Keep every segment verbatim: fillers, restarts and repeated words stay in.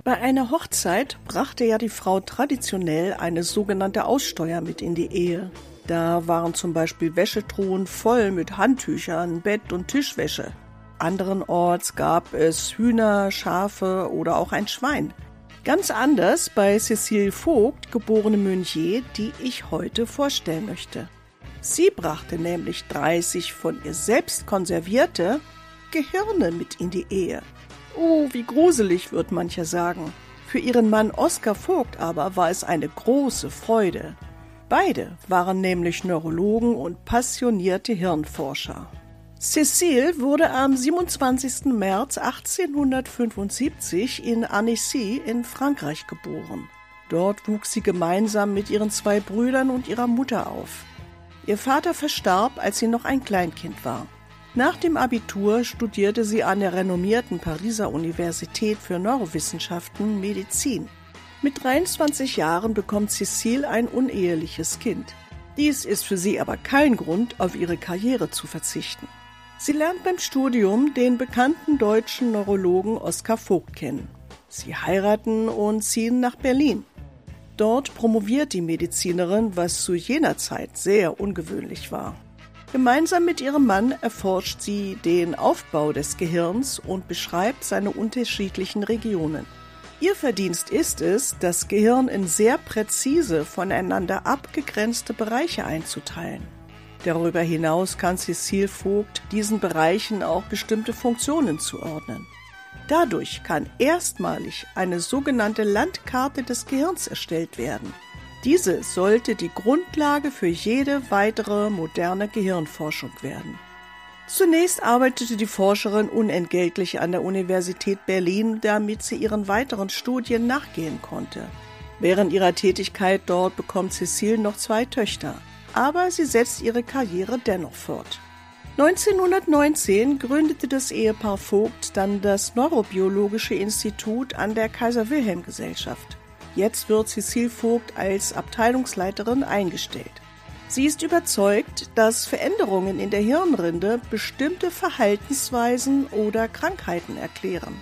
Bei einer Hochzeit brachte ja die Frau traditionell eine sogenannte Aussteuer mit in die Ehe. Da waren zum Beispiel Wäschetruhen voll mit Handtüchern, Bett- und Tischwäsche. Anderenorts gab es Hühner, Schafe oder auch ein Schwein. Ganz anders bei Cécile Vogt, geborene Meunier, die ich heute vorstellen möchte. Sie brachte nämlich dreißig von ihr selbst konservierte Gehirne mit in die Ehe. Oh, wie gruselig, wird mancher sagen. Für ihren Mann Oskar Vogt aber war es eine große Freude. Beide waren nämlich Neurologen und passionierte Hirnforscher. Cécile wurde am siebenundzwanzigsten März achtzehnhundertfünfundsiebzig in Annecy in Frankreich geboren. Dort wuchs sie gemeinsam mit ihren zwei Brüdern und ihrer Mutter auf. Ihr Vater verstarb, als sie noch ein Kleinkind war. Nach dem Abitur studierte sie an der renommierten Pariser Universität für Neurowissenschaften Medizin. Mit dreiundzwanzig Jahren bekommt Cécile ein uneheliches Kind. Dies ist für sie aber kein Grund, auf ihre Karriere zu verzichten. Sie lernt beim Studium den bekannten deutschen Neurologen Oskar Vogt kennen. Sie heiraten und ziehen nach Berlin. Dort promoviert die Medizinerin, was zu jener Zeit sehr ungewöhnlich war. Gemeinsam mit ihrem Mann erforscht sie den Aufbau des Gehirns und beschreibt seine unterschiedlichen Regionen. Ihr Verdienst ist es, das Gehirn in sehr präzise voneinander abgegrenzte Bereiche einzuteilen. Darüber hinaus kann Cécile Vogt diesen Bereichen auch bestimmte Funktionen zuordnen. Dadurch kann erstmalig eine sogenannte Landkarte des Gehirns erstellt werden. Diese sollte die Grundlage für jede weitere moderne Gehirnforschung werden. Zunächst arbeitete die Forscherin unentgeltlich an der Universität Berlin, damit sie ihren weiteren Studien nachgehen konnte. Während ihrer Tätigkeit dort bekommt Cécile noch zwei Töchter, aber sie setzt ihre Karriere dennoch fort. neunzehnhundertneunzehn gründete das Ehepaar Vogt dann das Neurobiologische Institut an der Kaiser-Wilhelm-Gesellschaft. Jetzt wird Cécile Vogt als Abteilungsleiterin eingestellt. Sie ist überzeugt, dass Veränderungen in der Hirnrinde bestimmte Verhaltensweisen oder Krankheiten erklären.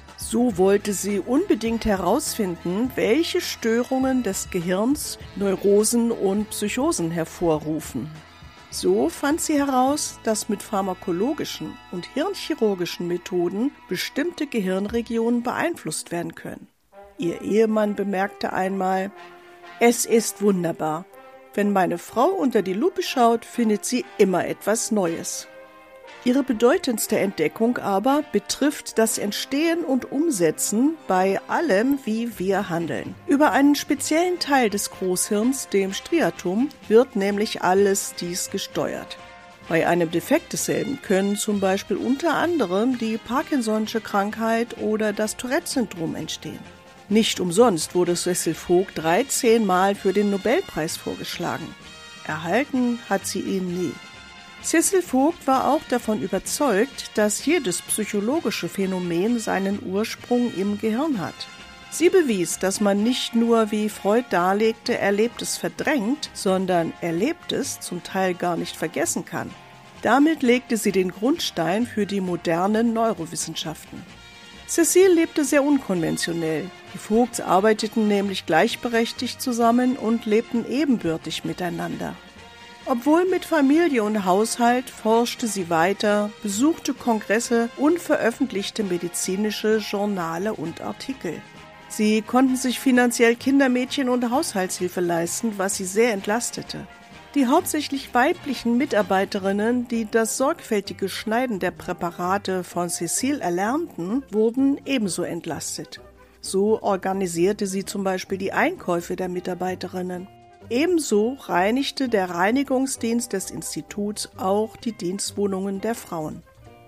So wollte sie unbedingt herausfinden, welche Störungen des Gehirns Neurosen und Psychosen hervorrufen. So fand sie heraus, dass mit pharmakologischen und hirnchirurgischen Methoden bestimmte Gehirnregionen beeinflusst werden können. Ihr Ehemann bemerkte einmal: Es ist wunderbar. Wenn meine Frau unter die Lupe schaut, findet sie immer etwas Neues. Ihre bedeutendste Entdeckung aber betrifft das Entstehen und Umsetzen bei allem, wie wir handeln. Über einen speziellen Teil des Großhirns, dem Striatum, wird nämlich alles dies gesteuert. Bei einem Defekt desselben können zum Beispiel unter anderem die Parkinson'sche Krankheit oder das Tourette-Syndrom entstehen. Nicht umsonst wurde Cécile Vogt dreizehn Mal für den Nobelpreis vorgeschlagen. Erhalten hat sie ihn nie. Cécile Vogt war auch davon überzeugt, dass jedes psychologische Phänomen seinen Ursprung im Gehirn hat. Sie bewies, dass man nicht nur, wie Freud darlegte, Erlebtes verdrängt, sondern Erlebtes zum Teil gar nicht vergessen kann. Damit legte sie den Grundstein für die modernen Neurowissenschaften. Cécile lebte sehr unkonventionell. Die Vogts arbeiteten nämlich gleichberechtigt zusammen und lebten ebenbürtig miteinander. Obwohl mit Familie und Haushalt, forschte sie weiter, besuchte Kongresse und veröffentlichte medizinische Journale und Artikel. Sie konnten sich finanziell Kindermädchen- und Haushaltshilfe leisten, was sie sehr entlastete. Die hauptsächlich weiblichen Mitarbeiterinnen, die das sorgfältige Schneiden der Präparate von Cécile erlernten, wurden ebenso entlastet. So organisierte sie zum Beispiel die Einkäufe der Mitarbeiterinnen. Ebenso reinigte der Reinigungsdienst des Instituts auch die Dienstwohnungen der Frauen.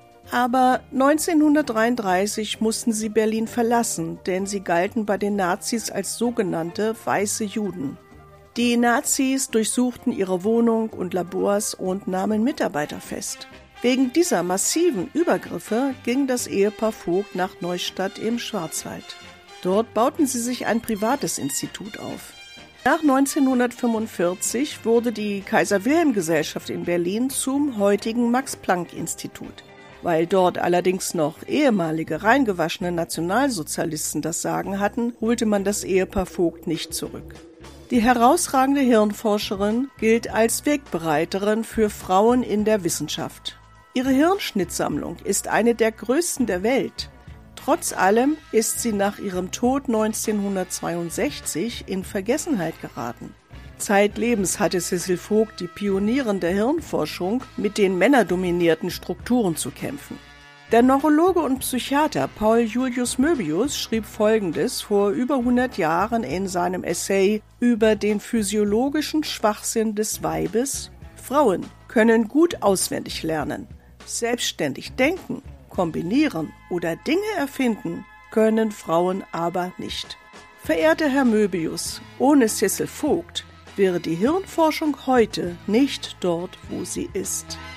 Aber neunzehnhundertdreiunddreißig mussten sie Berlin verlassen, denn sie galten bei den Nazis als sogenannte weiße Juden. Die Nazis durchsuchten ihre Wohnung und Labors und nahmen Mitarbeiter fest. Wegen dieser massiven Übergriffe ging das Ehepaar Vogt nach Neustadt im Schwarzwald. Dort bauten sie sich ein privates Institut auf. Nach neunzehnhundertfünfundvierzig wurde die Kaiser-Wilhelm-Gesellschaft in Berlin zum heutigen Max-Planck-Institut. Weil dort allerdings noch ehemalige reingewaschene Nationalsozialisten das Sagen hatten, holte man das Ehepaar Vogt nicht zurück. Die herausragende Hirnforscherin gilt als Wegbereiterin für Frauen in der Wissenschaft. Ihre Hirnschnittsammlung ist eine der größten der Welt. Trotz allem ist sie nach ihrem Tod neunzehnhundertzweiundsechzig in Vergessenheit geraten. Zeitlebens hatte Cecil Vogt, die Pionierin der Hirnforschung, mit den männerdominierten Strukturen zu kämpfen. Der Neurologe und Psychiater Paul Julius Möbius schrieb Folgendes vor über hundert Jahren in seinem Essay über den physiologischen Schwachsinn des Weibes: Frauen können gut auswendig lernen, selbstständig denken, kombinieren oder Dinge erfinden, können Frauen aber nicht. Verehrter Herr Möbius, ohne Cecil Vogt wäre die Hirnforschung heute nicht dort, wo sie ist.